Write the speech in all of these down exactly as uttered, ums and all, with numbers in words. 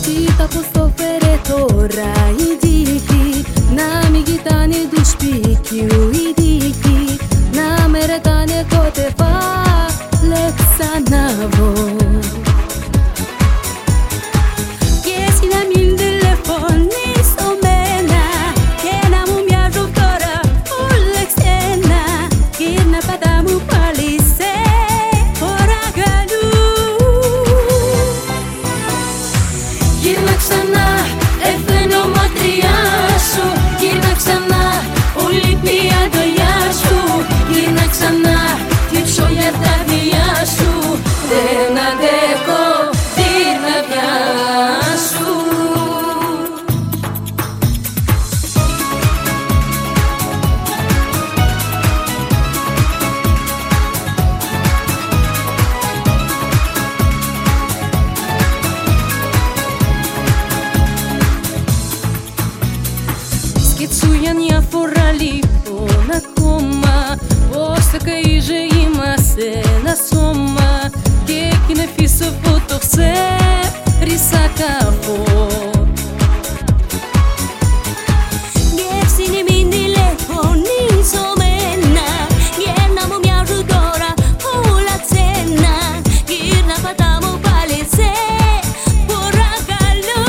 Κοίτα πως το φέρε τώρα η τύχη, να μην κοιτάνε του σπίτιου η τύχη, να με ρωτάνε πότε πάλι ξαναβώ. Και εσύ να μην τηλεφωνείς στο μένα και να μου μοιάζουν τώρα όλα ξένα, γύρνα πατά μου πάλι σε παρακαλώ. Γύρνα ξανά, έφτανω μακριά σου, γύρνα ξανά, όλη η αγκαλιά σου, γύρνα ξανά, κλείψω για τα φιλιά σου, δεν αντέχω την αγκαλιά σου. Σκέψου για μια φορά λοιπόν ακόμα πως θα καΐζε είμαστε ένα σώμα και εκεί να αφήσω που το ξέρεις αγαπώ. Σκέψη να μην τηλεφωνείς στο μένα και να μου μοιάζουν τώρα όλα ξένα, γύρνα πατά μου πάλι σε παρακαλώ.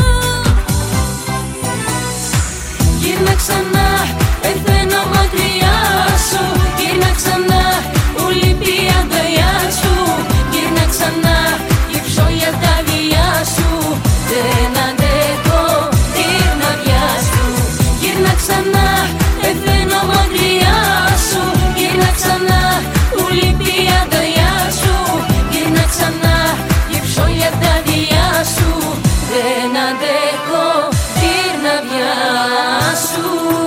Γύρνα ξανά, πεθαίνω μακριά σου, γύρνα ξανά, όλη η αγκαλιά σου, γύρνα ξανά, γύψω για τα φιλιά σου, δεν αντέχω την αγκαλιά σου. Γύρνα ξανά, πεθαίνω μακριά σου, γύρνα ξανά, όλη η αγκαλιά σου, γύρνα ξανά, γύψω για τα φιλιά σου, δεν αντέχω την αγκαλιά σου.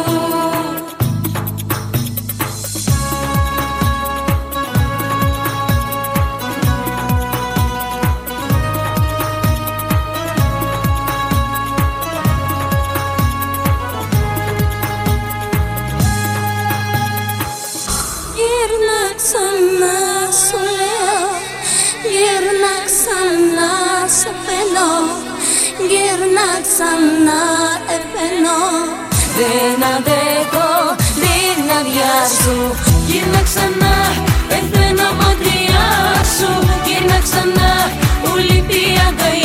Γύρνα ξανά σου λέω, γύρνα ξανά σε πενώ, γύρνα ξανά επενώ, δεν αντέχω την αγκαλιά σου. Γύρνα ξανά, πεθαίνω μακριά σου, γύρνα ξανά, όλη η αγκαλιά